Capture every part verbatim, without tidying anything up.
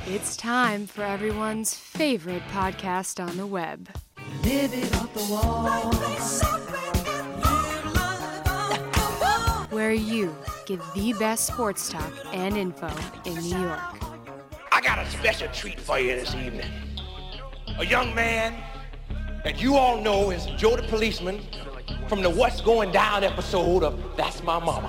It's time for everyone's favorite podcast on the web. Live it off the wall. Where you get the best sports talk and info in New York. I got a special treat for you this evening. A young man that you all know is Joe the Policeman from the What's Going Down episode of That's My Mama.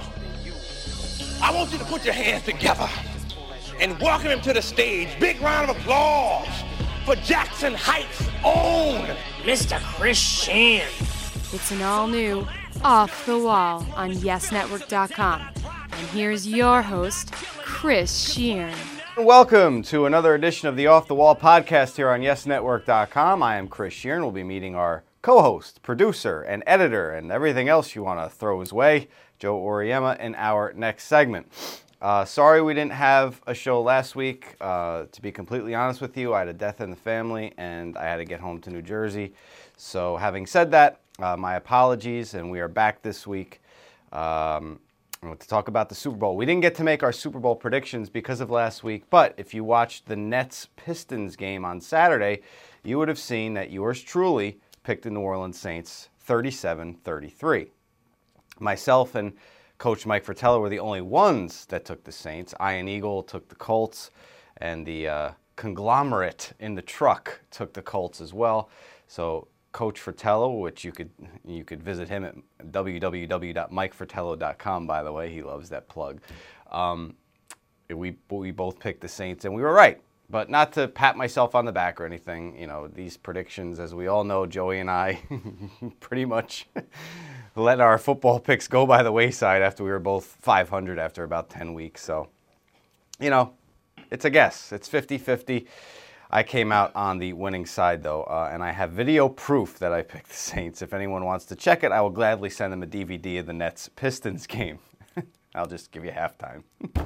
I want you to put your hands together and welcome him to the stage. Big round of applause for Jackson Heights' own Mister Chris Sheehan. It's an all-new Off the Wall on yes network dot com. And here's your host, Chris Sheehan. Welcome to another edition of the Off the Wall podcast here on yes network dot com. I am Chris Sheehan. We'll be meeting our co-host, producer, and editor, and everything else you want to throw his way, Joe Oriema, in our next segment. Uh, sorry we didn't have a show last week. Uh, to be completely honest with you, I had a death in the family, and I had to get home to New Jersey. So having said that, uh, my apologies, and we are back this week um, to talk about the Super Bowl. We didn't get to make our Super Bowl predictions because of last week, but if you watched the Nets-Pistons game on Saturday, you would have seen that yours truly picked the New Orleans Saints thirty-seven thirty-three. Myself and Coach Mike Fratello were the only ones that took the Saints. Ian Eagle took the Colts, and the uh, conglomerate in the truck took the Colts as well. So Coach Fratello, which you could you could visit him at w w w dot mike fratello dot com, by the way. He loves that plug. Um, we we both picked the Saints, and we were right. But not to pat myself on the back or anything. You know, these predictions, as we all know, Joey and I pretty much let our football picks go by the wayside after we were both five hundred after about ten weeks. So, you know, it's a guess. It's fifty-fifty. I came out on the winning side, though, uh, and I have video proof that I picked the Saints. If anyone wants to check it, I will gladly send them a D V D of the Nets-Pistons game. I'll just give you halftime.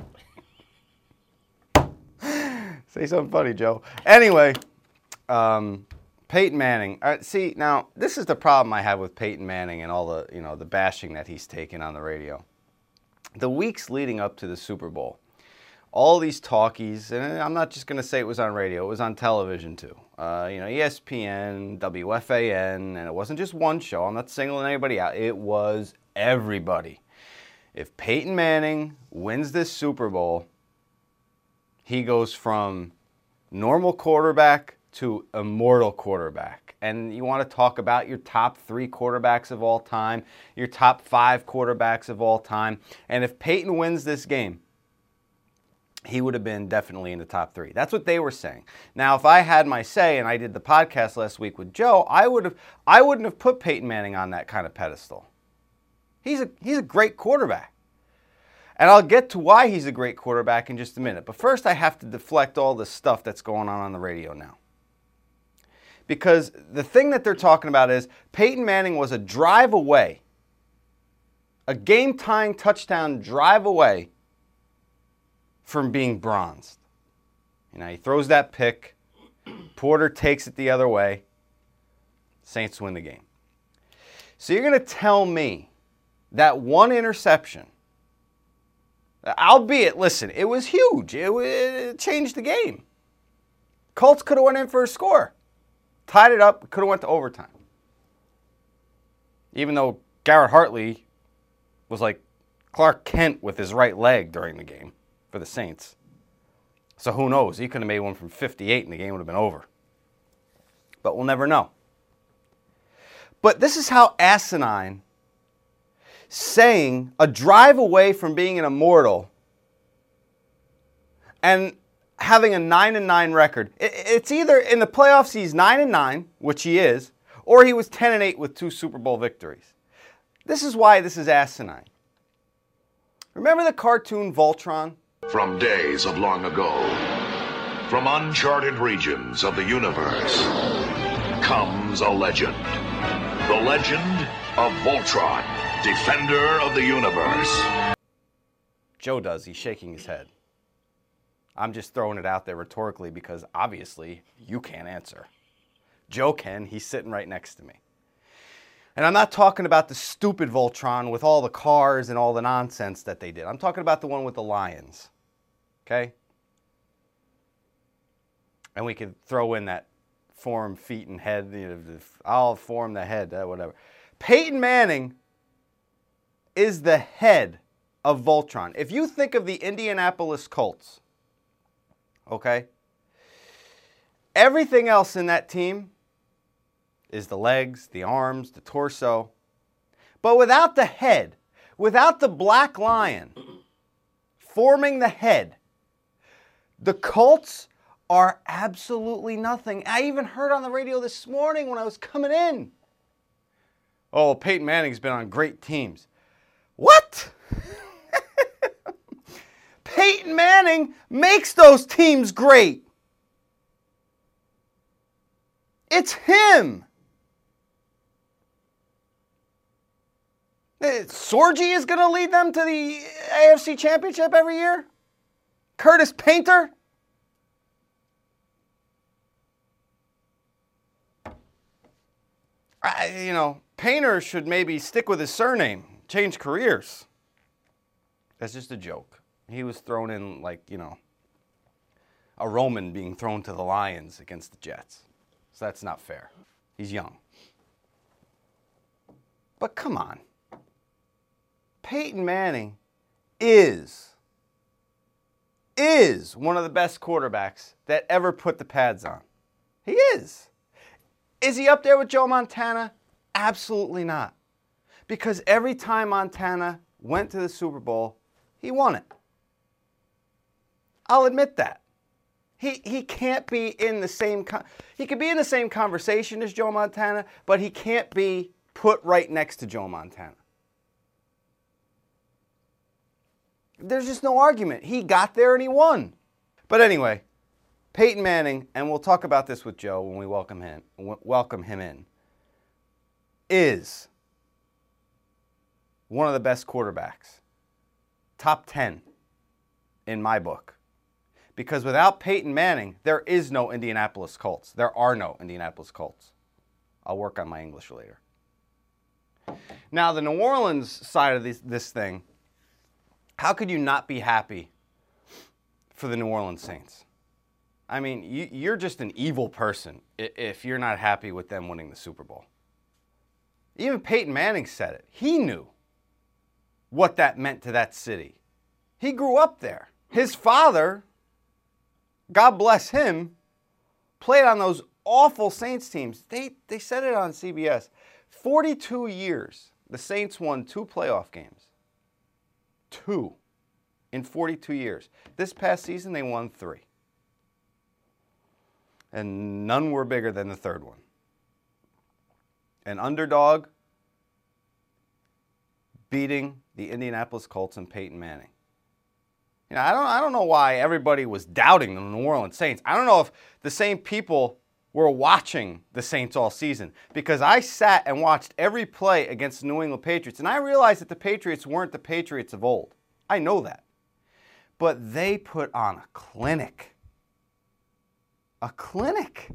Say something funny, Joe. Anyway, um, Peyton Manning. Uh, see, now, this is the problem I have with Peyton Manning and all the, you know, the bashing that he's taken on the radio. The weeks leading up to the Super Bowl, all these talkies, and I'm not just going to say it was on radio, it was on television too. Uh, you know, E S P N, W F A N, and it wasn't just one show. I'm not singling anybody out. It was everybody. If Peyton Manning wins this Super Bowl, he goes from normal quarterback to immortal quarterback. And you want to talk about your top three quarterbacks of all time, your top five quarterbacks of all time. And if Peyton wins this game, he would have been definitely in the top three. That's what they were saying. Now, if I had my say, and I did the podcast last week with Joe, I would have, I wouldn't have put Peyton Manning on that kind of pedestal. He's a, he's a great quarterback. And I'll get to why he's a great quarterback in just a minute. But first, I have to deflect all the stuff that's going on on the radio now. Because the thing that they're talking about is Peyton Manning was a drive away, a game-tying touchdown drive away from being bronzed. You know, he throws that pick. Porter takes it the other way. Saints win the game. So you're going to tell me that one interception, albeit, listen, it was huge. It, it changed the game. Colts could have went in for a score. Tied it up, could have went to overtime. Even though Garrett Hartley was like Clark Kent with his right leg during the game for the Saints. So who knows? He could have made one from fifty-eight and the game would have been over. But we'll never know. But this is how asinine saying a drive away from being an immortal and having a nine and nine record. It's either in the playoffs he's nine and nine, which he is, or he was ten and eight with two Super Bowl victories. This is why this is asinine. Remember the cartoon Voltron? From days of long ago, from uncharted regions of the universe, comes a legend. The legend of Voltron, defender of the universe. Joe does. He's shaking his head. I'm just throwing it out there rhetorically because obviously you can't answer. Joe can. He's sitting right next to me. And I'm not talking about the stupid Voltron with all the cars and all the nonsense that they did. I'm talking about the one with the lions. Okay? And we could throw in that form, feet, and head. You know, I'll form the head, uh, whatever. Peyton Manning is the head of Voltron. If you think of the Indianapolis Colts, okay, everything else in that team is the legs, the arms, the torso. But without the head, without the black lion forming the head, the Colts are absolutely nothing. I even heard on the radio this morning when I was coming in, oh, Peyton Manning's been on great teams. What? Peyton Manning makes those teams great. It's him. Sorgi is going to lead them to the A F C Championship every year? Curtis Painter? I, you know, Painter should maybe stick with his surname, change careers. That's just a joke. He was thrown in like, you know, a Roman being thrown to the Lions against the Jets. So that's not fair. He's young. But come on. Peyton Manning is, is one of the best quarterbacks that ever put the pads on. He is. Is he up there with Joe Montana? Absolutely not. Because every time Montana went to the Super Bowl, he won it. I'll admit that. He he can't be in the same con- he could be in the same conversation as Joe Montana, but he can't be put right next to Joe Montana. There's just no argument. He got there and he won. But anyway, Peyton Manning, and we'll talk about this with Joe when we welcome him, welcome him in, is one of the best quarterbacks. Top ten in my book. Because without Peyton Manning, there is no Indianapolis Colts. There are no Indianapolis Colts. I'll work on my English later. Now, the New Orleans side of this, this thing, how could you not be happy for the New Orleans Saints? I mean, you, you're just an evil person if you're not happy with them winning the Super Bowl. Even Peyton Manning said it. He knew what that meant to that city. He grew up there. His father, God bless him, played on those awful Saints teams. They, they said it on C B S. forty-two years, the Saints won two playoff games. Two in forty-two years. This past season, they won three. And none were bigger than the third one. An underdog beating the Indianapolis Colts and Peyton Manning. You know, I don't, I don't know why everybody was doubting the New Orleans Saints. I don't know if the same people were watching the Saints all season, because I sat and watched every play against the New England Patriots, and I realized that the Patriots weren't the Patriots of old. I know that. But they put on a clinic. A clinic.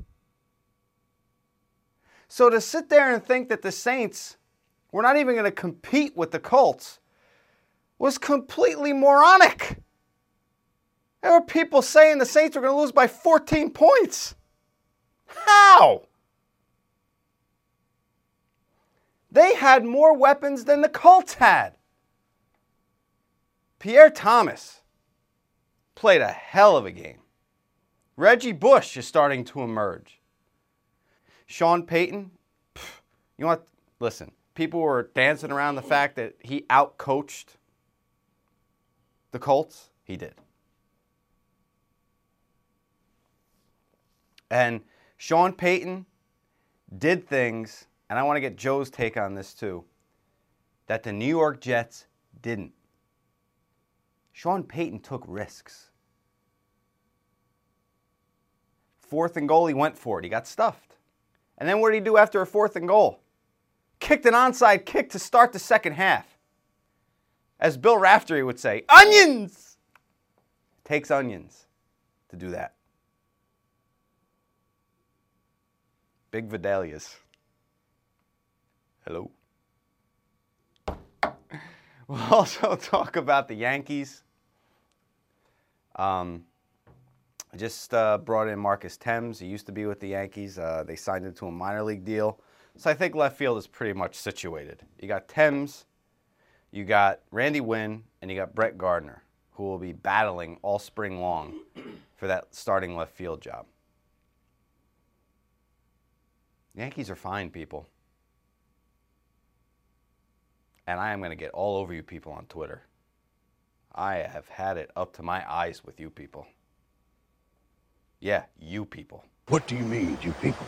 So to sit there and think that the Saints were not even going to compete with the Colts was completely moronic. There were people saying the Saints were going to lose by fourteen points. How? They had more weapons than the Colts had. Pierre Thomas played a hell of a game. Reggie Bush is starting to emerge. Sean Payton, pff, you know what? Listen, people were dancing around the fact that he outcoached the Colts. He did. And Sean Payton did things, and I want to get Joe's take on this too, that the New York Jets didn't. Sean Payton took risks. Fourth and goal, he went for it. He got stuffed. And then what did he do after a fourth and goal? Kicked an onside kick to start the second half. As Bill Raftery would say, onions! It takes onions to do that. Big Vidalias. Hello. We'll also talk about the Yankees. Um, I just uh, brought in Marcus Thames. He used to be with the Yankees. Uh, they signed him to a minor league deal. So I think left field is pretty much situated. You got Thames, you got Randy Wynn, and you got Brett Gardner, who will be battling all spring long for that starting left field job. Yankees are fine, people. And I am going to get all over you people on Twitter. I have had it up to my eyes with you people. Yeah, you people. What do you mean, you people?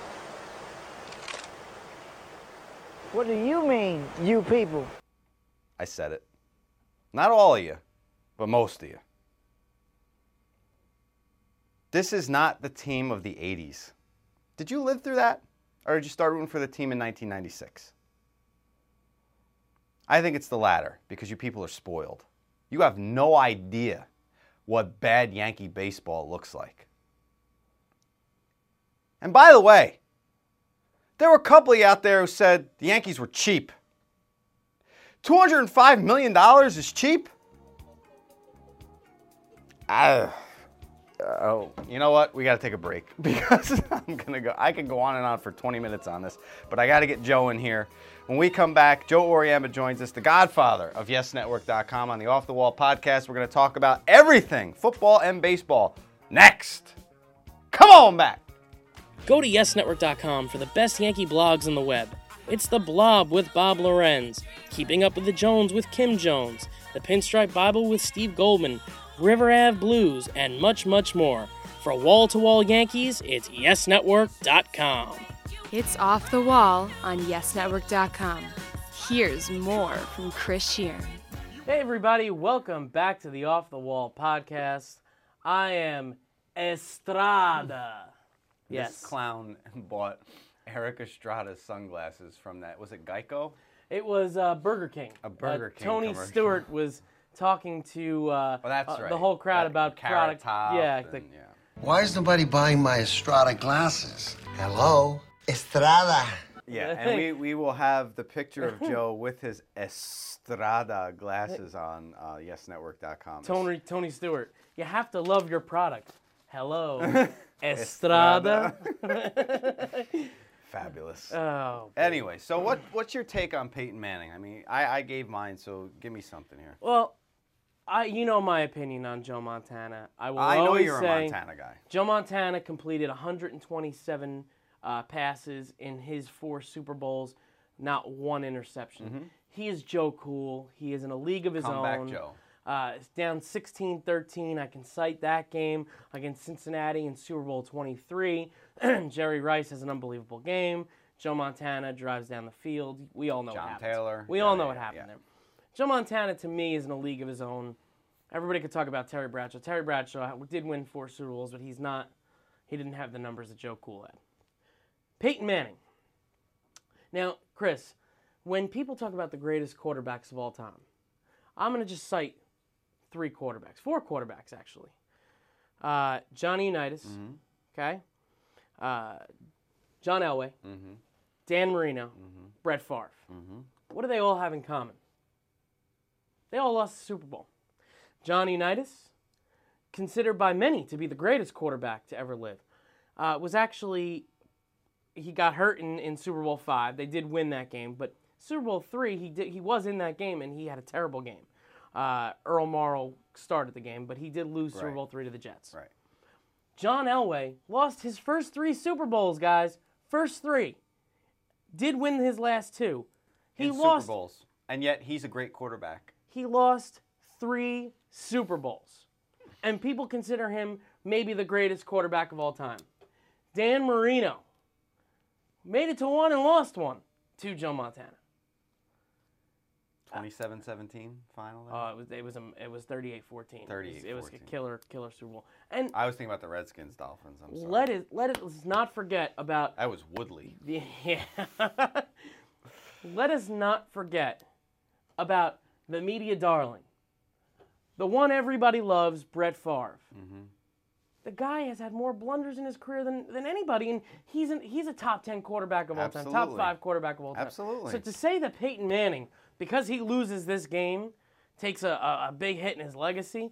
What do you mean, you people? I said it. Not all of you, but most of you. This is not the team of the eighties. Did you live through that? Or did you start rooting for the team in nineteen ninety-six? I think it's the latter, because you people are spoiled. You have no idea what bad Yankee baseball looks like. And by the way, there were a couple of you out there who said the Yankees were cheap. two hundred five million dollars is cheap? I, oh, you know what? We got to take a break because I'm going to go. I can go on and on for twenty minutes on this, but I got to get Joe in here. When we come back, Joe Oriamba joins us, the godfather of yes network dot com on the Off the Wall podcast. We're going to talk about everything, football and baseball, next. Come on back. Go to yes network dot com for the best Yankee blogs on the web. It's The Blob with Bob Lorenz, Keeping Up with the Jones with Kim Jones, The Pinstripe Bible with Steve Goldman, River Ave Blues, and much, much more. For wall-to-wall Yankees, it's yes network dot com. It's Off the Wall on yes network dot com. Here's more from Chris Sheeran. Hey everybody, welcome back to the Off the Wall podcast. I am Estrada. Yes. This clown bought Eric Estrada's sunglasses from that. Was it Geico? It was uh, Burger King. A Burger uh, King Tony commercial. Stewart was talking to uh, Oh, that's uh, right. the whole crowd That about carrot product. top yeah, and- the, yeah. Why is nobody buying my Estrada glasses? Hello? Estrada. Yeah, and we, we will have the picture of Joe with his Estrada glasses on uh, yes network dot com. Tony Tony Stewart. You have to love your product. Hello, Estrada. Fabulous. Oh. Anyway, so what what's your take on Peyton Manning? I mean, I, I gave mine, so give me something here. Well, I you know my opinion on Joe Montana. I will I know always you're say a Montana guy. Joe Montana completed one hundred twenty-seven uh, passes in his four Super Bowls, not one interception. He is Joe Cool. He is in a league of his Mm-hmm. Come own. back, Joe. Uh, it's down sixteen thirteen. I can cite that game against Cincinnati in Super Bowl twenty-three. Jerry Rice has an unbelievable game. Joe Montana drives down the field. We all know John what happened. Taylor. We Yeah, all know yeah, what yeah, happened yeah. there. Joe Montana, to me, is in a league of his own. Everybody could talk about Terry Bradshaw. Terry Bradshaw did win four Super Bowls, but he's not. He didn't have the numbers that Joe Cool had. Peyton Manning. Now, Chris, when people talk about the greatest quarterbacks of all time, I'm going to just cite three quarterbacks, four quarterbacks actually. Uh, Johnny Unitas, Mm-hmm. okay, uh, John Elway, Mm-hmm. Dan Marino, Mm-hmm. Brett Favre. Mm-hmm. What do they all have in common? They all lost the Super Bowl. Johnny Unitas, considered by many to be the greatest quarterback to ever live, uh, was actually, he got hurt in, in Super Bowl five. They did win that game, but Super Bowl three, he did he was in that game and he had a terrible game. Uh, Earl Morrall started the game, but he did lose Super Right. Bowl three to the Jets. Right. John Elway lost his first three Super Bowls, guys. First three. Did win his last two. He In lost. Super Bowls, and yet he's a great quarterback. He lost three Super Bowls. And people consider him maybe the greatest quarterback of all time. Dan Marino made it to one and lost one to Joe Montana. twenty-seven seventeen final. there? Uh, it was it was a, it was thirty-eight fourteen. It was, it was a thirty-eight fourteen. killer killer Super Bowl. And I was thinking about the Redskins, Dolphins. I'm sorry. let it let it let's not forget about That was Woodley. the yeah. Let us not forget about the media darling, the one everybody loves, Brett Favre. Mm-hmm. The guy has had more blunders in his career than, than anybody, and he's an, he's a top ten quarterback of all time, top Absolutely. five quarterback of all time. Absolutely. So to say that Peyton Manning, because he loses this game, takes a, a, a big hit in his legacy,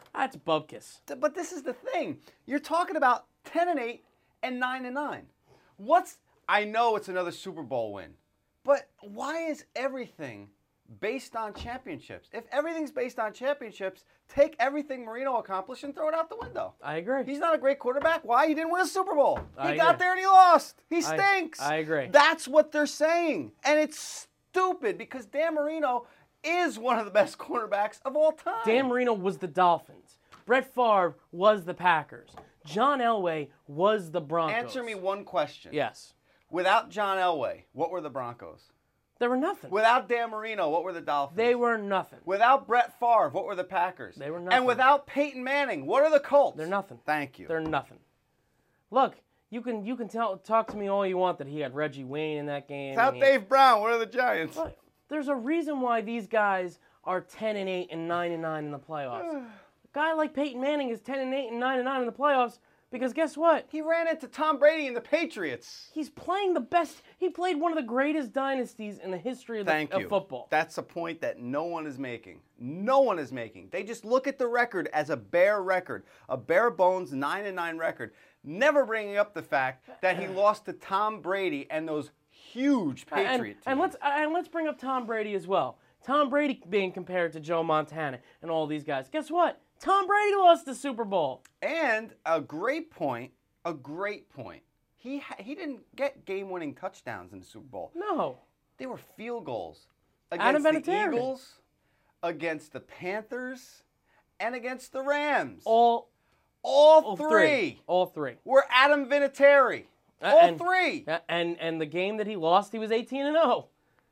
That's bupkis. But this is the thing. You're talking about ten and eight and nine and nine. What's I know it's another Super Bowl win, but why is everything based on championships? If everything's based on championships, take everything Marino accomplished and throw it out the window. I agree. He's not a great quarterback. Why? He didn't win a Super Bowl. He I got agree. there and he lost. He I- stinks. I agree. That's what they're saying. And it's stupid because Dan Marino is one of the best quarterbacks of all time. Dan Marino was the Dolphins. Brett Favre was the Packers. John Elway was the Broncos. Answer me one question. Yes. Without John Elway, what were the Broncos? They were nothing. Without Dan Marino, what were the Dolphins? They were nothing. Without Brett Favre, what were the Packers? They were nothing. And without Peyton Manning, what are the Colts? They're nothing. Thank you. They're nothing. Look, you can you can tell talk to me all you want that he had Reggie Wayne in that game. Without and he- Dave Brown, what are the Giants? Look, there's a reason why these guys are ten and eight and nine and nine in the playoffs. A guy like Peyton Manning is ten and eight and nine and nine in the playoffs because guess what? He ran into Tom Brady and the Patriots. He's playing the best. He played one of the greatest dynasties in the history of, the, Thank of you. football. That's a point that no one is making. No one is making. They just look at the record as a bare record, a bare bones nine and nine record, never bringing up the fact that he lost to Tom Brady and those huge Patriot and, teams. and let's and let's bring up Tom Brady as well. Tom Brady being compared to Joe Montana and all these guys. Guess what? Tom Brady lost the Super Bowl. And a great point, a great point. He ha- he didn't get game-winning touchdowns in the Super Bowl. No. They were field goals Adam against the Vinatieri. Eagles, against the Panthers, and against the Rams. All, all, all three, three. All three. were Adam Vinatieri. Uh, all and- three. Uh, And and the game that he lost, he was eighteen and oh.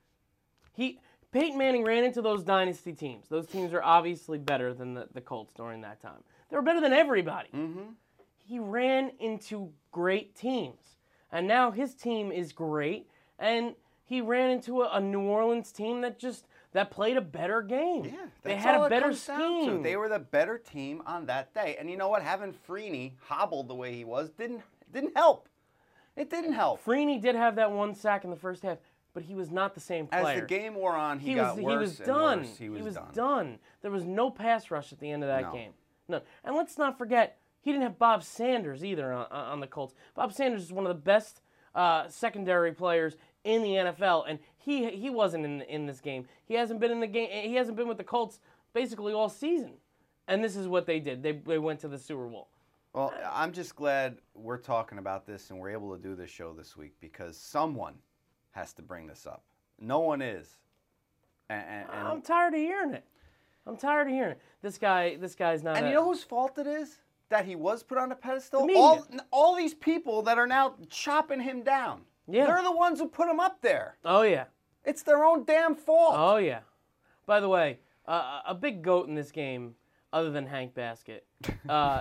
He Peyton Manning ran into those dynasty teams. Those teams are obviously better than the, the Colts during that time. They were better than everybody. Mm-hmm. He ran into great teams. And now his team is great. And he ran into a, a New Orleans team that just that played a better game. Yeah, they that's had all a it better comes down to. scheme. They were the better team on that day. And you know what? Having Freeney hobbled the way he was didn't didn't help. It didn't help. Freeney did have that one sack in the first half, but he was not the same player. As the game wore on, he, he got was worse he was and done. worse. He was, was done. done. There was no pass rush at the end of that No. game. No. And let's not forget, he didn't have Bob Sanders either on, on the Colts. Bob Sanders is one of the best uh, secondary players in the N F L, and he he wasn't in in this game. He hasn't been in the game. He hasn't been with the Colts basically all season. And this is what they did. They they went to the Super Bowl. Well, I'm just glad we're talking about this and we're able to do this show this week because someone has to bring this up. No one is. And, and, and, I'm tired of hearing it. I'm tired of hearing it. This guy, this guy's not. and a, you know whose fault it is that he was put on a pedestal? The media. All, all these people that are now chopping him down. Yeah. They're the ones who put him up there. Oh yeah. It's their own damn fault. Oh yeah. By the way, uh, a big goat in this game, other than Hank Basket, uh,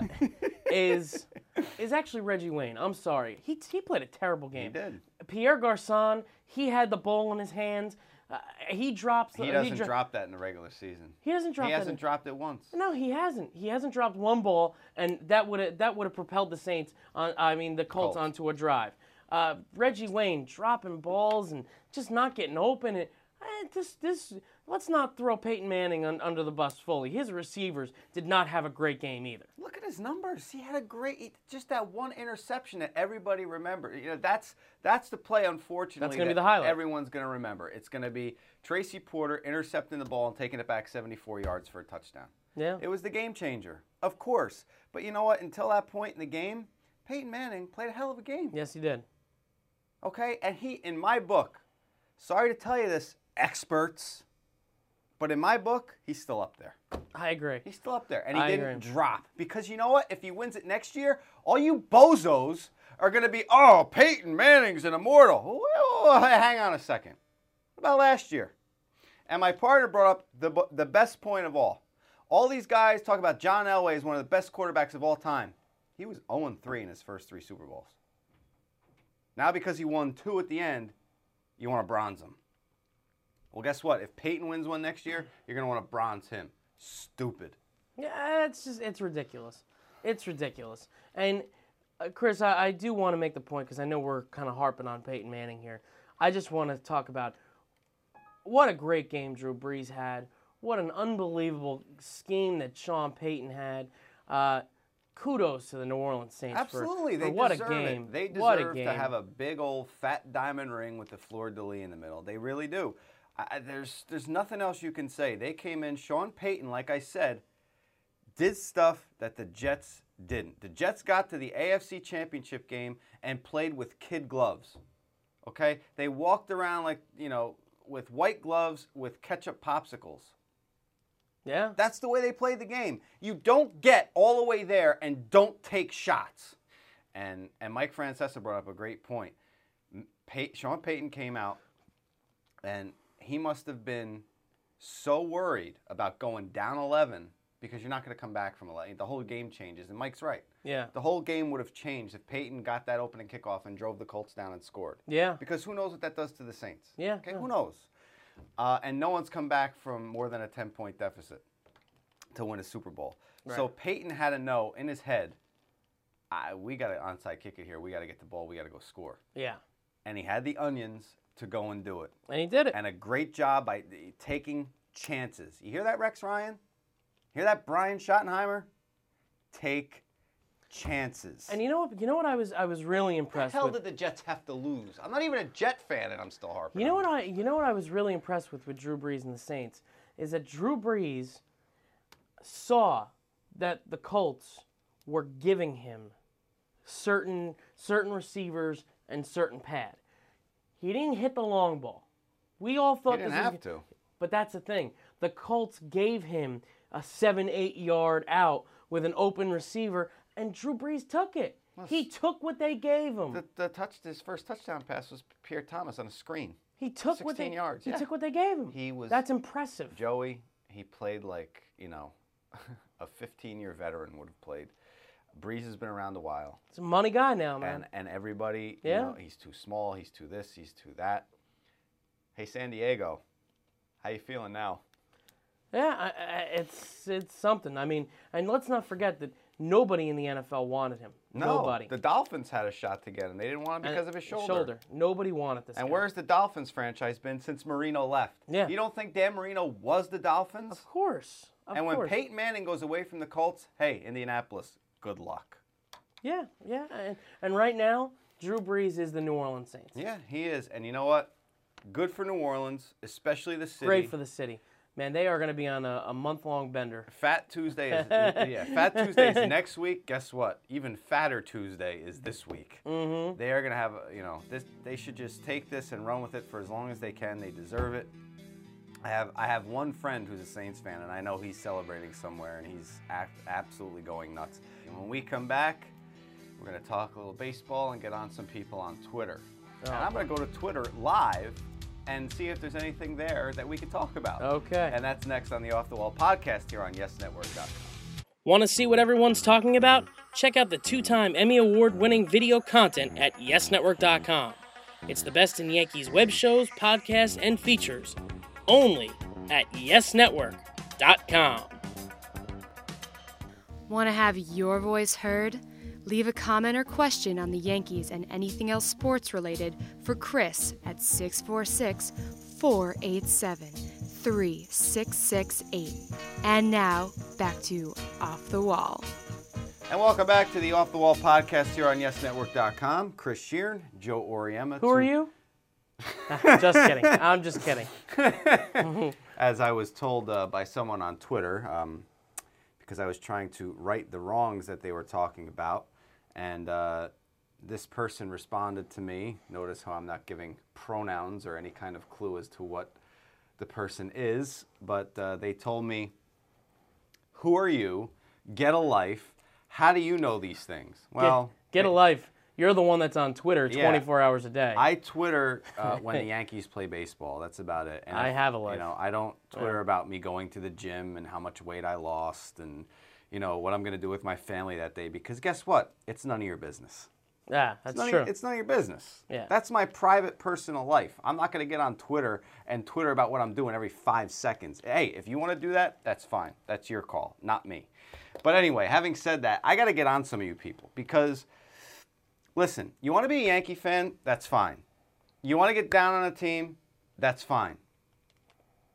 is is actually Reggie Wayne. I'm sorry, he he played a terrible game. He did. Pierre Garçon, he had the ball in his hands. Uh, he drops. He uh, doesn't dro- drop that in the regular season. He doesn't drop He that hasn't in- dropped it once. No, he hasn't. He hasn't dropped one ball, and that would have that would have propelled the Saints on. I mean, the Colts, Colts. onto a drive. Uh, Reggie Wayne dropping balls and just not getting open. And eh, this this let's not throw Peyton Manning un, under the bus fully. His receivers did not have a great game either. Look at his numbers. He had a great, just that one interception that everybody remembers. You know, that's that's the play. Unfortunately, That's gonna be that the highlight. Everyone's going to remember. It's going to be Tracy Porter intercepting the ball and taking it back seventy-four yards for a touchdown. Yeah. It was the game changer, of course. But you know what? Until that point in the game, Peyton Manning played a hell of a game. Yes, he did. Okay, and he, in my book, sorry to tell you this, experts, but in my book, he's still up there. I agree. He's still up there, and he I didn't agree. drop. Because you know what? If he wins it next year, all you bozos are going to be, oh, Peyton Manning's an immortal. Well, hang on a second. What about last year? And my partner brought up the, the best point of all. All these guys talk about John Elway as one of the best quarterbacks of all time. He was oh and three in his first three Super Bowls. Now because he won two at the end, you want to bronze him. Well, guess what? If Peyton wins one next year, you're going to want to bronze him. Stupid. Yeah, it's just it's ridiculous. It's ridiculous. And uh, Chris, I, I do want to make the point because I know we're kind of harping on Peyton Manning here. I just want to talk about what a great game Drew Brees had. what an unbelievable scheme that Sean Payton had. Uh, kudos to the New Orleans Saints. Absolutely, for, they for what deserve a game. it. They what a deserve game. to have a big old fat diamond ring with the fleur-de-lis in the middle. They really do. I, there's there's nothing else you can say. They came in. Sean Payton, like I said, did stuff that the Jets didn't. The Jets got to the A F C Championship game and played with kid gloves. Okay, they walked around like you know with white gloves with ketchup popsicles. Yeah. That's the way they played the game. You don't get all the way there and don't take shots. And and Mike Francesa brought up a great point. Pay, Sean Payton came out, and he must have been so worried about going down eleven because you're not going to come back from eleven. The whole game changes, and Mike's right. Yeah. The whole game would have changed if Payton got that opening kickoff and drove the Colts down and scored. Yeah. Because who knows what that does to the Saints? Yeah. Okay, yeah. who knows? Uh, and no one's come back from more than a ten-point deficit to win a Super Bowl. Right. So Payton had to know in his head, I, we got to onside kick it here. We got to get the ball. We got to go score. Yeah. And he had the onions to go and do it. And he did it. And a great job by taking chances. You hear that, Rex Ryan? Hear that, Brian Schottenheimer? Take chances. And you know what? You know what I was I was really impressed What the hell with. did the Jets have to lose? I'm not even a Jet fan, and I'm still harping. You know on what I you know what I was really impressed with with Drew Brees and the Saints is that Drew Brees saw that the Colts were giving him certain certain receivers and certain pad. He didn't hit the long ball. We all thought He didn't this have was, to. But that's the thing. The Colts gave him a seven, eight yard out with an open receiver, and Drew Brees took it. He took what they gave him. The, the touch, his first touchdown pass was Pierre Thomas on a screen. He took what they sixteen yards. He yeah. took what they gave him. He was That's impressive. Joey. He played like you know, a fifteen-year veteran would have played. Brees has been around a while. He's a money guy now, man. And and everybody, Yeah. you know, he's too small. He's too this. He's too that. Hey, San Diego, how you feeling now? Yeah, I, I, it's it's something. I mean, and let's not forget that nobody in the N F L wanted him. No, Nobody. the Dolphins had a shot to get him. They didn't want him because And of his shoulder. Shoulder. Nobody wanted this And guy. where's the Dolphins franchise been since Marino left? Yeah. You don't think Dan Marino was the Dolphins? Of course. Of and when course. Peyton Manning goes away from the Colts, hey, Indianapolis, good luck. Yeah, yeah. And, and right now, Drew Brees is the New Orleans Saints. Yeah, he is. And you know what? Good for New Orleans, especially the city. Great for the city. Man, they are going to be on a, a month-long bender. Fat Tuesday is yeah. Fat Tuesday is next week. Guess what? Even Fatter Tuesday is this week. Mm-hmm. They are gonna have you know this. They should just take this and run with it for as long as they can. They deserve it. I have I have one friend who's a Saints fan, and I know he's celebrating somewhere, and he's act, absolutely going nuts. And when we come back, we're gonna talk a little baseball and get on some people on Twitter. Oh. And I'm gonna go to Twitter live and see if there's anything there that we can talk about. Okay. And that's next on the Off the Wall podcast here on yes network dot com. Want to see what everyone's talking about? Check out the two-time Emmy Award-winning video content at yes network dot com. It's the best in Yankees web shows, podcasts, and features. Only at yes network dot com. Want to have your voice heard? Leave a comment or question on the Yankees and anything else sports related for Chris at six four six, four eight seven, three six six eight. And now, back to Off the Wall. And welcome back to the Off the Wall podcast here on yes network dot com. Chris Sheeran, Joe Oriema. Who are you? Just kidding. I'm just kidding. As I was told uh, by someone on Twitter, um, because I was trying to right the wrongs that they were talking about, and uh, this person responded to me. Notice how I'm not giving pronouns or any kind of clue as to what the person is, but uh, they told me, who are you? Get a life. How do you know these things? Well, get, get a life. You're the one that's on Twitter Yeah. twenty-four hours a day. I Twitter uh, when the Yankees play baseball. That's about it. And I if- have a life. You know, I don't Twitter Yeah. about me going to the gym and how much weight I lost and, you know, what I'm going to do with my family that day. Because guess what? It's none of your business. yeah, It's that's none, true. of, it's none of your business. Yeah. That's my private, personal life. I'm not going to get on Twitter and Twitter about what I'm doing every five seconds. Hey, if you want to do that, that's fine. That's your call, not me. But anyway, having said that, I got to get on some of you people because, listen, you want to be a Yankee fan? That's fine. You want to get down on a team? That's fine.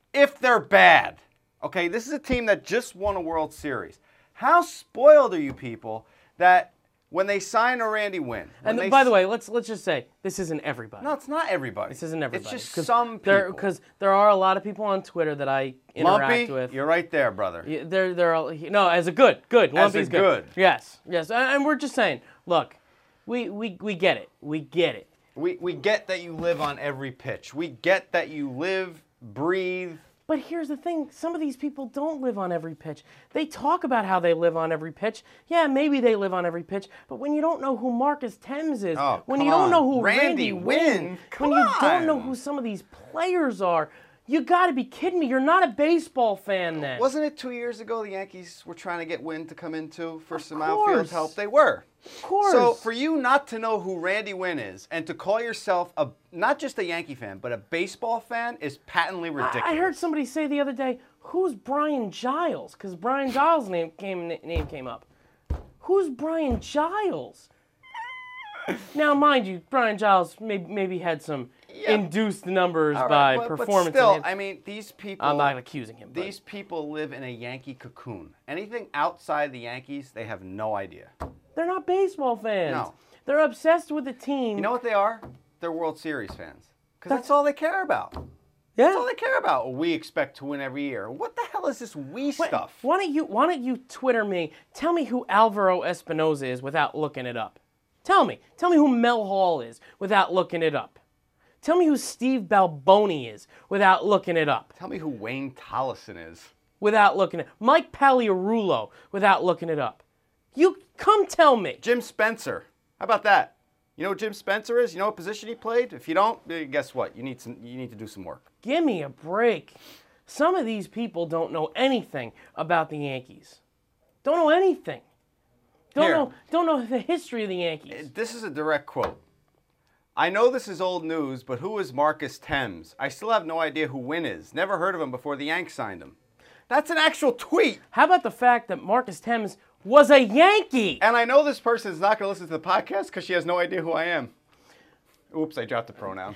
if they're bad. Okay, this is a team that just won a World Series. How spoiled are you people that when they sign a Randy Winn? And they by the s- way, let's let's just say this isn't everybody. No, it's not everybody. This isn't everybody. It's just some there, people. Because there are a lot of people on Twitter that I interact Lumpy, with. you're right there, brother. Yeah, they're they're all, no as a good good. As a Lumpy's good. Yes, yes, and, and we're just saying. Look, we we we get it. We get it. We we get that you live on every pitch. We get that you live, breathe. But here's the thing, some of these people don't live on every pitch. They talk about how they live on every pitch. Yeah, maybe they live on every pitch, but when you don't know who Marcus Thames is, Oh, when come you don't on. know who Randy Randy Winn, Winn, come when you don't know on. who some of these players are, you got to be kidding me. You're not a baseball fan then. Wasn't it two years ago the Yankees were trying to get Winn to come into for Of some outfield course. help? They were. Of course. So for you not to know who Randy Winn is and to call yourself a not just a Yankee fan, but a baseball fan is patently ridiculous. I, I heard somebody say the other day, who's Brian Giles? Because Brian Giles' name came name came up. Who's Brian Giles? Now, mind you, Brian Giles maybe, maybe had some Yeah. induced numbers All right, by but, performance. But still, enhanced- I mean, these people. I'm not accusing him. but- These people live in a Yankee cocoon. Anything outside the Yankees, they have no idea. They're not baseball fans. No. They're obsessed with the team. You know what they are? They're World Series fans. Because that's all they care about. yeah. That's all they care about. We expect to win every year. What the hell is this we Wait, stuff? Why don't you Why don't you Twitter me? Tell me who Alvaro Espinoza is without looking it up. Tell me. Tell me who Mel Hall is without looking it up. Tell me who Steve Balboni is without looking it up. Tell me who Wayne Tollison is. Without looking at Mike Pagliarulo without looking it up. You come tell me. Jim Spencer. How about that? You know what Jim Spencer is? You know what position he played? If you don't, eh, guess what? You need some. You need to do some work. Give me a break. Some of these people don't know anything about the Yankees. Don't know anything. Don't Here. know don't know the history of the Yankees. This is a direct quote. I know this is old news, but who is Marcus Thames? I still have no idea who Winn is. Never heard of him before the Yanks signed him. That's an actual tweet. How about the fact that Marcus Thames was a Yankee? And I know this person is not going to listen to the podcast because she has no idea who I am. Oops, I dropped the pronoun.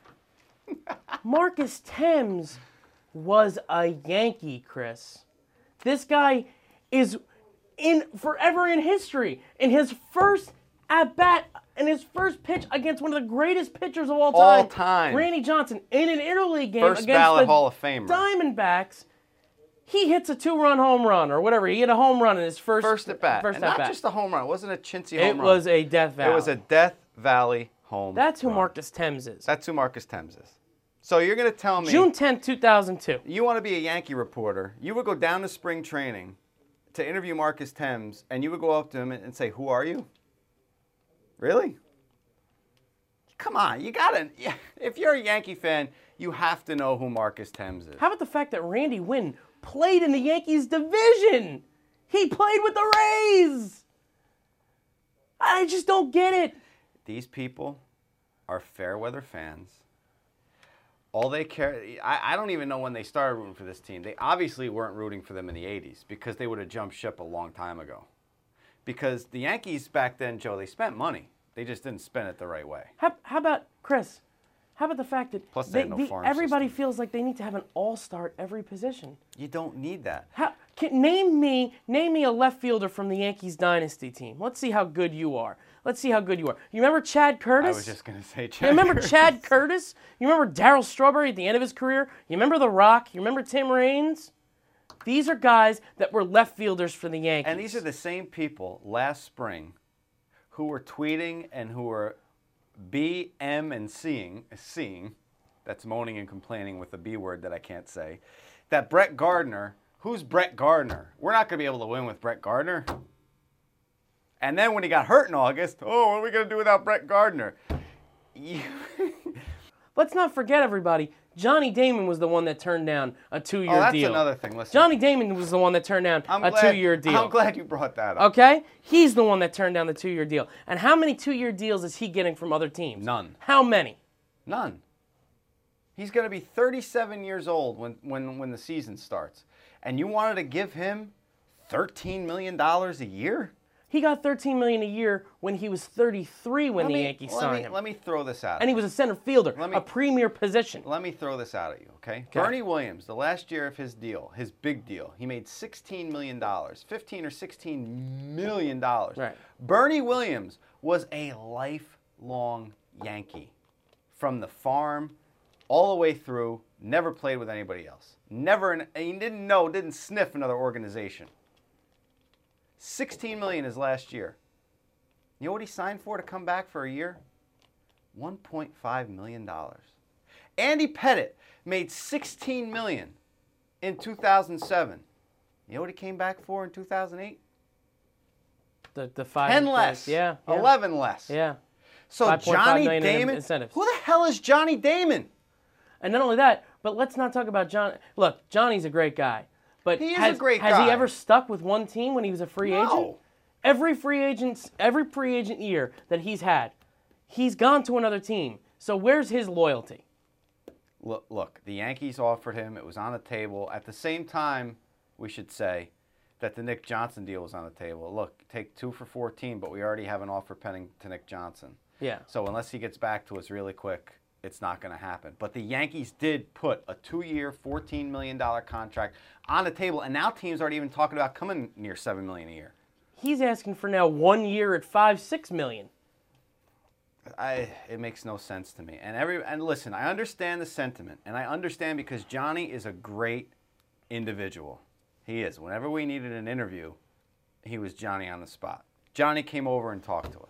Marcus Thames was a Yankee, Chris. This guy is in forever in history. In his first at bat, in his first pitch against one of the greatest pitchers of all time, All time. Randy Johnson, in an interleague game First against ballot the Hall of Famer. Diamondbacks, he hits a two-run home run or whatever. He hit a home run in his first First at bat. First and at not bat. just a home run. It wasn't a chintzy home it run. was a Death Valley. It was a Death Valley home That's who run. Marcus Thames is. That's who Marcus Thames is. So you're going to tell me... June tenth, two thousand two. You want to be a Yankee reporter. You would go down to spring training to interview Marcus Thames, and you would go up to him and say, who are you? Really? Come on, you gotta. If you're a Yankee fan, you have to know who Marcus Thames is. How about the fact that Randy Winn played in the Yankees division? He played with the Rays. I just don't get it. These people are fair weather fans. All they care, I, I don't even know when they started rooting for this team. They obviously weren't rooting for them in the eighties because they would have jumped ship a long time ago. Because the Yankees back then, Joe, they spent money. They just didn't spend it the right way. How, how about, Chris, how about the fact that Plus they they, had no the- farm everybody system. feels like they need to have an all-star at every position? You don't need that. How, can, name me name me a left fielder from the Yankees dynasty team. Let's see how good you are. Let's see how good you are. You remember Chad Curtis? I was just going to say Chad You remember Curtis. Chad Curtis? You remember Darryl Strawberry at the end of his career? You remember The Rock? You remember Tim Raines? These are guys that were left fielders for the Yankees. And these are the same people last spring who were tweeting and who were B, M, and seeing, seeing, that's moaning and complaining with the B word that I can't say, that Brett Gardner, who's Brett Gardner? We're not going to be able to win with Brett Gardner. And then when he got hurt in August, oh, what are we going to do without Brett Gardner? You Let's not forget, everybody, Johnny Damon was the one that turned down a two-year Oh, that's deal. another thing. Listen, Johnny Damon was the one that turned down I'm a glad- two-year deal. I'm glad you brought that up. Okay? He's the one that turned down the two-year deal. And how many two-year deals is he getting from other teams? None. How many? None. He's going to be thirty-seven years old when, when, when the season starts. And you wanted to give him thirteen million dollars a year? He got thirteen million dollars a year when he was thirty-three when Let the me- Yankees let signed me, him. Let me throw this out. And he was a center fielder, Let me- a premier position. Let me throw this out at you, okay? Okay. Bernie Williams, the last year of his deal, his big deal, he made sixteen million dollars, fifteen or sixteen million dollars. Right. Bernie Williams was a lifelong Yankee from the farm all the way through, never played with anybody else. Never, in, and he didn't know, didn't sniff another organization. sixteen million dollars his last year. You know what he signed for to come back for a year? one point five million dollars. Andy Pettit made sixteen million dollars in two thousand seven. You know what he came back for in two thousand eight? The the five ten in less. place. Yeah, yeah. eleven less. Yeah. So five point five Johnny million in Damon. incentives. Who the hell is Johnny Damon? And not only that, but let's not talk about John. Look, Johnny's a great guy. But He is has, a great has guy. he ever stuck with one team when he was a free No. agent? Every free agent, every free agent year that he's had, he's gone to another team. So where's his loyalty? Look, look, the Yankees offered him. It was on the table. At the same time, we should say that the Nick Johnson deal was on the table. Look, take two for fourteen, but we already have an offer pending to Nick Johnson. Yeah. So unless he gets back to us really quick, it's not going to happen. But the Yankees did put a two-year, fourteen million dollars contract on the table, and now teams aren't even talking about coming near seven million dollars a year. He's asking for now one year at five, six million. I, it makes no sense to me. And every and listen, I understand the sentiment, and I understand because Johnny is a great individual. He is. Whenever we needed an interview, he was Johnny on the spot. Johnny came over and talked to us.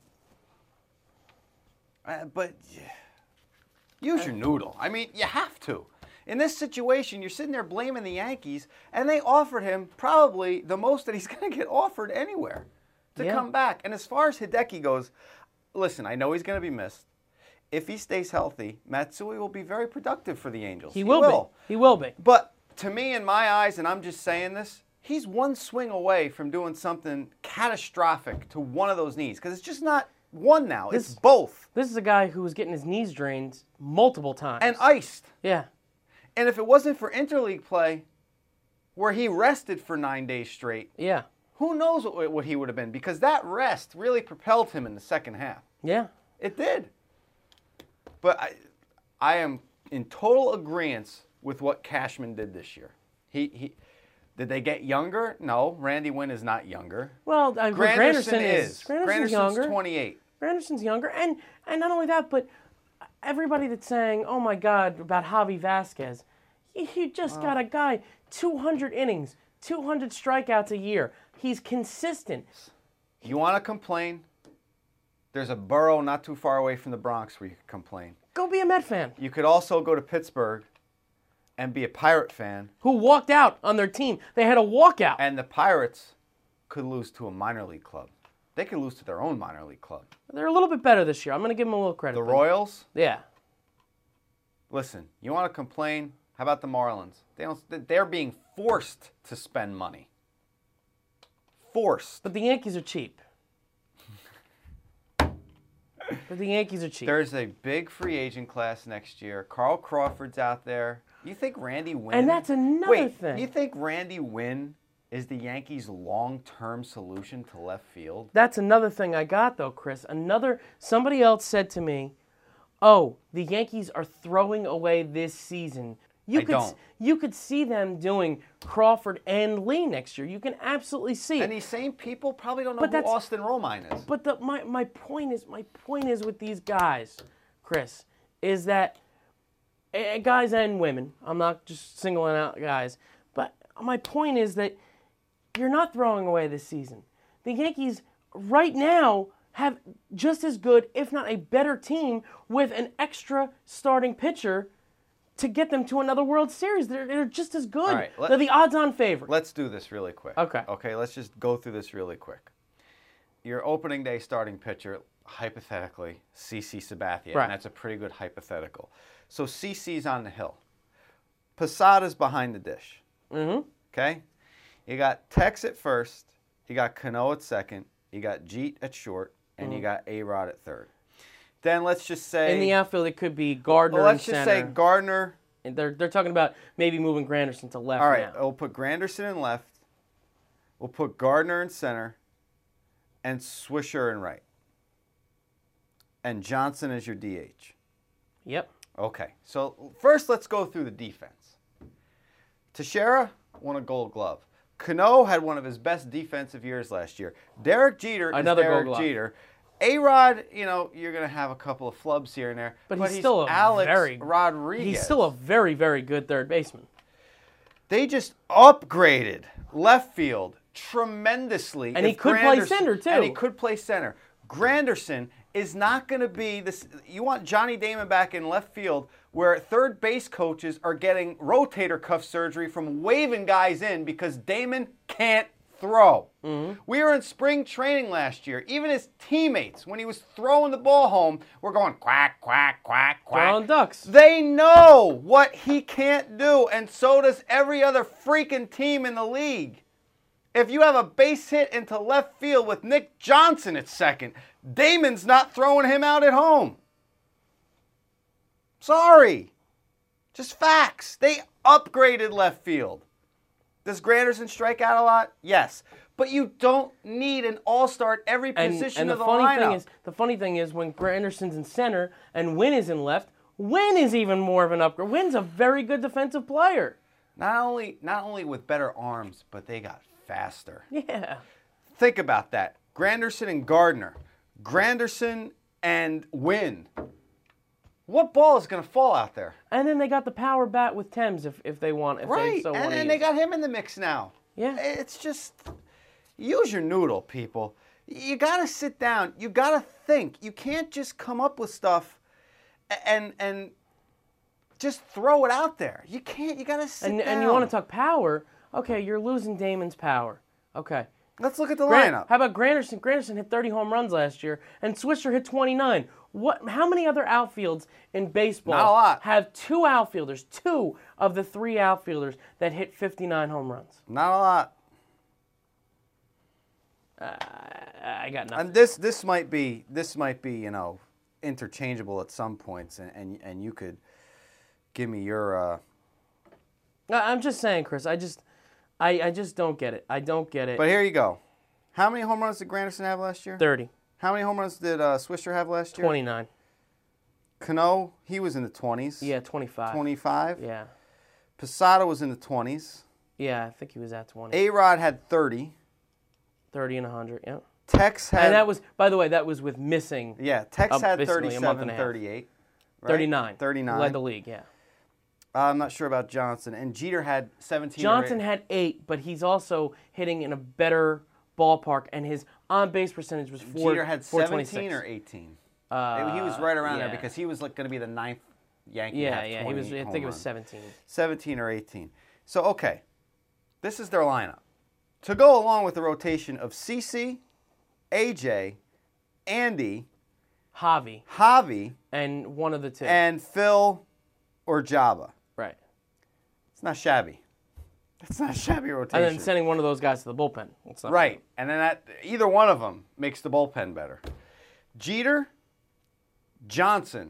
Uh, but yeah, use your noodle. I mean, you have to. In this situation, you're sitting there blaming the Yankees, and they offered him probably the most that he's going to get offered anywhere to Yeah. come back. And as far as Hideki goes, listen, I know he's going to be missed. If he stays healthy, Matsui will be very productive for the Angels. He will be. He will be. But to me, in my eyes, and I'm just saying this, he's one swing away from doing something catastrophic to one of those knees. Because it's just not one now. This- it's both. This is a guy who was getting his knees drained multiple times. And iced. yeah. And if it wasn't for interleague play, where he rested for nine days straight, Yeah. who knows what, what he would have been? Because that rest really propelled him in the second half. Yeah. It did. But I, I am in total agreement with what Cashman did this year. He, he, did they get younger? No, Randy Wynn is not younger. Well, uh, Granderson, Granderson is. is. Granderson's Granderson's younger. twenty-eight. Granderson's younger, and and not only that, but everybody that's saying, "Oh my God," about Javi Vasquez, you, you just got a guy two hundred innings, two hundred strikeouts a year. He's consistent. You want to complain? There's a borough not too far away from the Bronx where you can complain. Go be a Met fan. You could also go to Pittsburgh and be a Pirate fan, Who walked out on their team? They had a walkout. and the Pirates could lose to a minor league club. They could lose to their own minor league club. They're a little bit better this year. I'm going to give them a little credit. The but- Royals, Yeah. listen, you want to complain? How about the Marlins? They don't, they're being forced to spend money. Forced. But the Yankees are cheap. But the Yankees are cheap. There's a big free agent class next year. Carl Crawford's out there. You think Randy Wynn... And that's another Wait, thing. you think Randy Wynn is the Yankees' long-term solution to left field? That's another thing I got, though, Chris. Another, somebody else said to me, oh, the Yankees are throwing away this season. You I could, don't. You could see them doing Crawford and Lee next year. You can absolutely see And it. these same people probably don't know But who that's- Austin Romine is. But the, my, my point is, my point is with these guys, Chris, is that, eh, guys and women, I'm not just singling out guys, but my point is that you're not throwing away this season. The Yankees right now have just as good, if not a better team, with an extra starting pitcher to get them to another World Series. They're, they're just as good. All right, let- they're the odds-on favorite. Let's do this really quick. Okay. Okay, let's just go through this really quick. Your opening day starting pitcher, hypothetically, CeCe Sabathia. Right. And that's a pretty good hypothetical. So CeCe's on the hill. Posada's behind the dish. Mm-hmm. Okay? You got Tex at first. You got Cano at second. You got Jeet at short. And you got A-Rod at third. Then let's just say... In the outfield, it could be Gardner well, let's in just center. say Gardner... And they're they're talking about maybe moving Granderson to left All right, now. we'll put Granderson in left. We'll put Gardner in center. and Swisher in right. And Johnson is your D H. Yep. Okay, so first let's go through the defense. Teixeira won a Gold Glove. Cano had one of his best defensive years last year. Derek Jeter Another is Derek Gold Glove. Jeter. A-Rod, you know, you're going to have a couple of flubs here and there. But, But, he's, still a Alex very Rodriguez. He's still a very, very good third baseman. They just upgraded left field tremendously. And he If could play Granderson- center, too. And he could play center. Granderson is not going to be this. You want Johnny Damon back in left field, where third base coaches are getting rotator cuff surgery from waving guys in because Damon can't throw. Mm-hmm. We were in spring training last year. Even his teammates, when he was throwing the ball home, were going quack, quack, quack, quack. Throwing ducks. They know what he can't do, and so does every other freaking team in the league. If you have a base hit into left field with Nick Johnson at second, Damon's not throwing him out at home. Sorry. Just facts. They upgraded left field. Does Granderson strike out a lot? Yes. But you don't need an all-star at every And, position and the of the funny lineup. thing is, the funny thing is, when Granderson's in center and Wynn is in left, Wynn is even more of an upgrade. Wynn's a very good defensive player. Not only, not only with better arms, but they got faster. Yeah. Think about that. Granderson and Gardner. Granderson and Wynn. What ball is going to fall out there? And then they got the power bat with Thames if, if they want, if Right, they so and, want to. and they got him in the mix now. Yeah. It's just, use your noodle, people. You got to sit down. You got to think. You can't just come up with stuff and and just throw it out there. You can't. You got to sit and, down. and you want to talk power? Okay, you're losing Damon's power. Okay. Let's look at the Gran- lineup. How about Granderson? Granderson hit thirty home runs last year, and Swisher hit twenty-nine. What? How many other outfields in baseball Not a lot. have two outfielders, two of the three outfielders that hit fifty-nine home runs? Not a lot. Uh, I got nothing. And this this might be this might be you know interchangeable at some points, and and, and you could give me your. Uh, I- I'm just saying, Chris. I just, I, I just don't get it. I don't get it. but here you go. How many home runs did Granderson have last year? thirty. How many home runs did uh, Swisher have last year? twenty-nine. Cano, he was in the twenties. Yeah, twenty-five. twenty-five. Yeah. Posada was in the twenties. Yeah, I think he was at twenty. A-Rod had thirty. thirty and one hundred, yeah. Tex had. And that was, by the way, that was with missing. Yeah, Tex uh, had basically a month thirty-seven, and a half. thirty-eight. Right? thirty-nine. thirty-nine. Led the league, yeah. I'm not sure about Johnson. And Jeter had seventeen. Johnson or eight. had eight, but he's also hitting in a better ballpark, and his on-base percentage was four. Jeter had four seventeen twenty-six. or eighteen. Uh, he was right around there yeah. because he was like going to be the ninth Yankee. to Yeah, have yeah, he was. twenty I home think it was runs. seventeen. seventeen or eighteen. So, okay. This is their lineup. To go along with the rotation of CeCe, A J, Andy, Javi, Javi, and one of the two. and Phil or Jabba. right. It's not shabby. It's not a shabby rotation. And then sending one of those guys to the bullpen. It's not Right. And then that either one of them makes the bullpen better. Jeter, Johnson,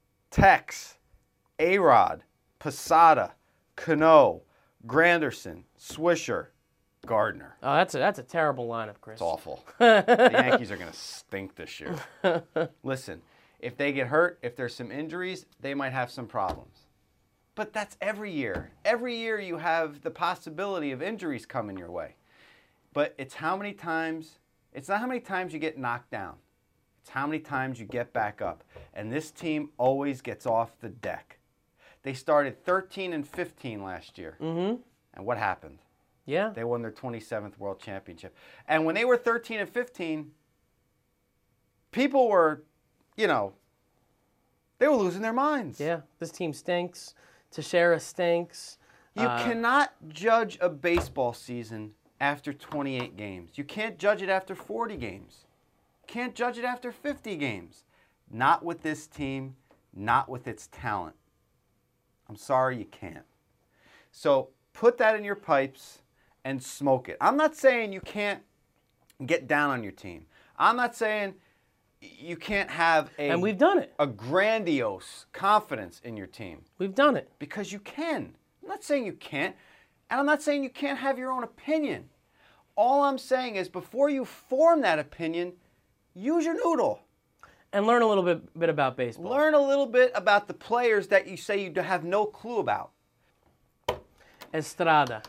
Tex, A-Rod, Posada, Cano, Granderson, Swisher, Gardner. Oh, that's a that's a terrible lineup, Chris. It's awful. The Yankees are going to stink this year. Listen, if they get hurt, if there's some injuries, they might have some problems. But that's every year. Every year you have the possibility of injuries coming your way. But it's how many times, it's not how many times you get knocked down. It's how many times you get back up. And this team always gets off the deck. They started thirteen and fifteen last year. Mm-hmm. And what happened? Yeah. They won their twenty-seventh World Championship. And when they were thirteen and fifteen, people were, you know, they were losing their minds. Yeah. This team stinks. Teixeira stinks. You Uh, cannot judge a baseball season after twenty-eight games. You can't judge it after forty games. Can't judge it after fifty games. Not with this team, not with its talent. I'm sorry, you can't. So put that in your pipes and smoke it. I'm not saying you can't get down on your team. I'm not saying you can't have a, And we've done it. a grandiose confidence in your team. We've done it. Because you can. I'm not saying you can't. And I'm not saying you can't have your own opinion. all I'm saying is before you form that opinion, use your noodle. And learn a little bit, bit about baseball. Learn a little bit about the players that you say you have no clue about. Estrada.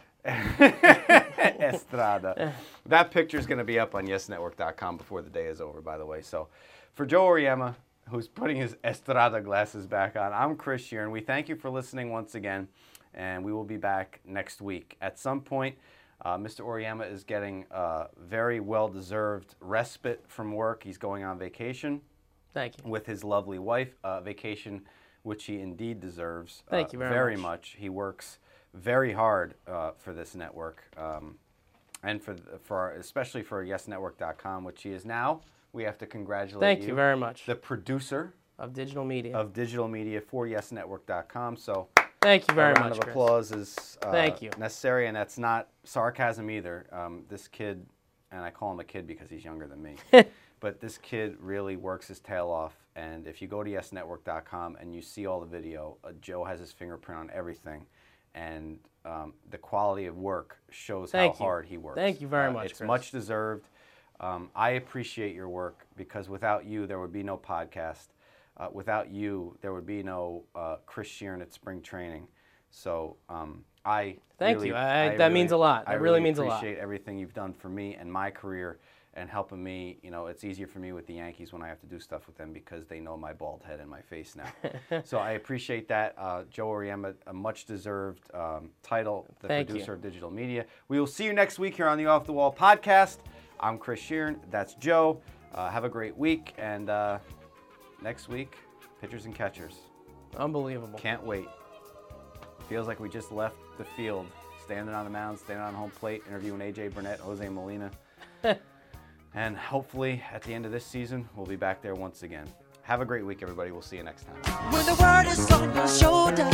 Estrada. That picture is going to be up on yes network dot com before the day is over, by the way. So for Joe Auriemma, who's putting his Estrada glasses back on, I'm Chris Sheeran. We thank you for listening once again, and we will be back next week. At some point, uh, Mister Auriemma is getting a very well-deserved respite from work. He's going on vacation. Thank you. With his lovely wife, uh, vacation which he indeed deserves. Thank uh, you very, very much. much. He works very hard uh, for this network, um, and for for our, especially for yes network dot com, which he is now. We have to congratulate Thank you. you very much. The producer of digital media of digital media for yes network dot com. So thank you very a round much. of applause Chris. is uh, Thank you. necessary, and that's not sarcasm either. Um, this kid, and I call him a kid because he's younger than me. But this kid really works his tail off, and if you go to yes network dot com and you see all the video, uh, Joe has his fingerprint on everything, and um, the quality of work shows Thank how you. hard he works. Thank you very uh, much, It's Chris. much deserved. Um, I appreciate your work because without you, there would be no podcast. Uh, without you, there would be no uh, Chris Sheeran at spring training. So um, I Thank really, you. I, I that really, means a lot. I That really really means a lot. appreciate everything you've done for me and my career and helping me. You know, it's easier for me with the Yankees when I have to do stuff with them because they know my bald head and my face now. So I appreciate that. Uh, Joe Auriemma, a much-deserved um, title, the Thank producer you. of digital media. We will see you next week here on the Off the Wall podcast. I'm Chris Sheeran. That's Joe. Uh, have a great week. And uh, next week, pitchers and catchers. Unbelievable. Can't wait. Feels like we just left the field, standing on the mound, standing on home plate, interviewing A J Burnett, Jose Molina. And hopefully, at the end of this season, we'll be back there once again. Have a great week, everybody. We'll see you next time. When the world is on your shoulder,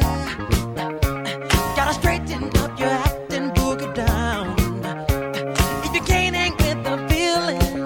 gotta straighten up your act and book it down. If you can't hang with the feeling,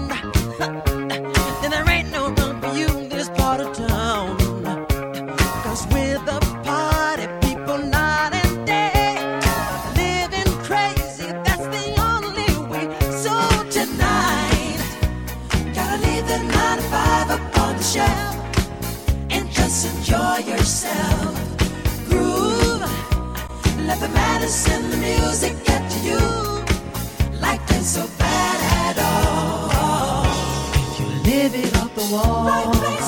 then there ain't no room for you in this part of town. Cause with the party people night and day, living crazy, that's the only way. So tonight, gotta leave the nine to five up on the shelf and just enjoy yourself. Groove, let the madness and the music get to you. Life ain't so bad at all. You live it off the wall. Right place,